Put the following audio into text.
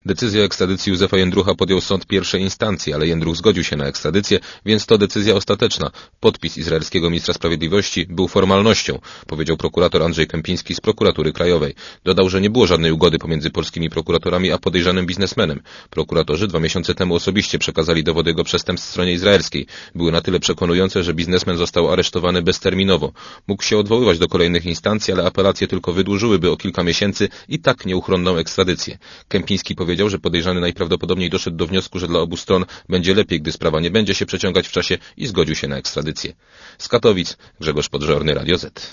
Decyzję o ekstradycji Józefa Jędrucha podjął sąd pierwszej instancji, ale Jędruch zgodził się na ekstradycję, więc to decyzja ostateczna. Podpis izraelskiego ministra sprawiedliwości był formalnością, powiedział prokurator Andrzej Kępiński z prokuratury krajowej. Dodał, że nie było żadnej ugody pomiędzy polskimi prokuratorami a podejrzanym biznesmenem. Prokuratorzy 2 miesiące temu osobiście przekazali dowody jego przestępstw stronie izraelskiej. Były na tyle przekonujące, że biznesmen został aresztowany bezterminowo. Mógł się odwoływać do kolejnych instancji, ale apelacje tylko wydłużyłyby o kilka miesięcy i tak nieuchronną ekstradycję. Kępiński powiedział, że podejrzany najprawdopodobniej doszedł do wniosku, że dla obu stron będzie lepiej, gdy sprawa nie będzie się przeciągać w czasie i zgodził się na ekstradycję. Z Katowic Grzegorz Podżorny, Radio Z.